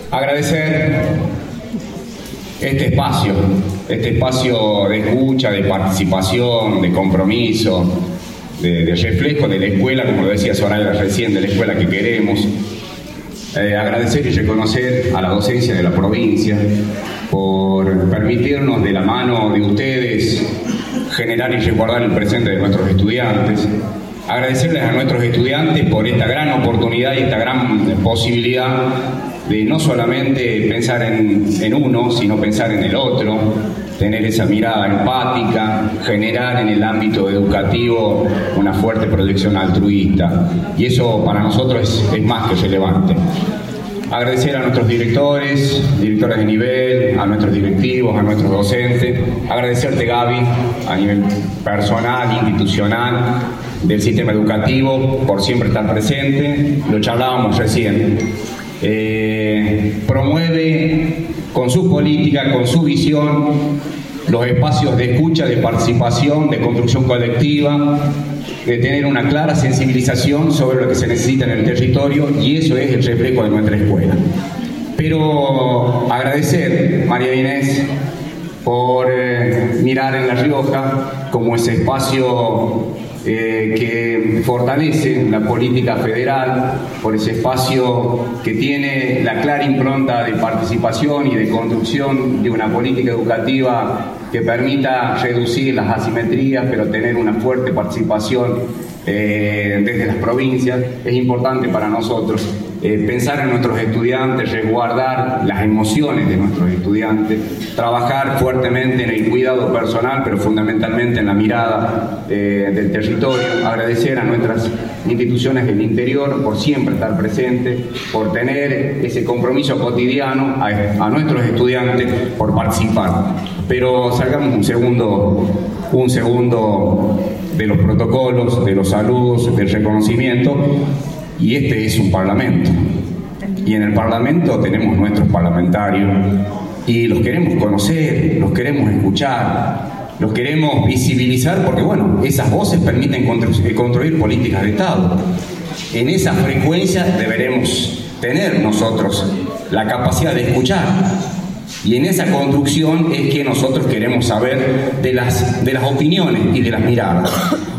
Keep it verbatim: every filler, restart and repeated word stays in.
agradecer este espacio, este espacio de escucha, de participación, de compromiso, de, de reflejo de la escuela, como lo decía Soraya recién, de la escuela que queremos. Eh, agradecer y reconocer a la docencia de la provincia por permitirnos de la mano de ustedes generar y resguardar el presente de nuestros estudiantes. Agradecerles a nuestros estudiantes por esta gran oportunidad y esta gran posibilidad de no solamente pensar en, en uno, sino pensar en el otro, tener esa mirada empática, generar en el ámbito educativo una fuerte proyección altruista. Y eso para nosotros es, es más que relevante. Agradecer a nuestros directores, directores de nivel, a nuestros directivos, a nuestros docentes. Agradecerte, Gaby, a nivel personal, institucional, del sistema educativo, por siempre estar presente. Lo charlábamos recién. Eh, promueve con su política, con su visión, los espacios de escucha, de participación, de construcción colectiva, de tener una clara sensibilización sobre lo que se necesita en el territorio, y eso es el reflejo de nuestra escuela. Pero agradecer, María Inés, por eh, mirar en La Rioja como ese espacio Eh, que fortalece la política federal, por ese espacio que tiene la clara impronta de participación y de construcción de una política educativa que permita reducir las asimetrías, pero tener una fuerte participación eh, desde las provincias. Es importante para nosotros eh, pensar en nuestros estudiantes, resguardar las emociones de nuestros estudiantes, trabajar fuertemente en el cuidado personal, pero fundamentalmente en la mirada eh, del territorio. Agradecer a nuestras instituciones del interior por siempre estar presentes, por tener ese compromiso cotidiano, a, a nuestros estudiantes por participar. Pero salgamos un segundo, un segundo de los protocolos, de los saludos, del reconocimiento, y este es un parlamento. Y en el parlamento tenemos nuestros parlamentarios, y los queremos conocer, los queremos escuchar, los queremos visibilizar, porque bueno, esas voces permiten constru- construir políticas de Estado. En esa frecuencia deberemos tener nosotros la capacidad de escuchar, y en esa construcción es que nosotros queremos saber de las, de las opiniones y de las miradas.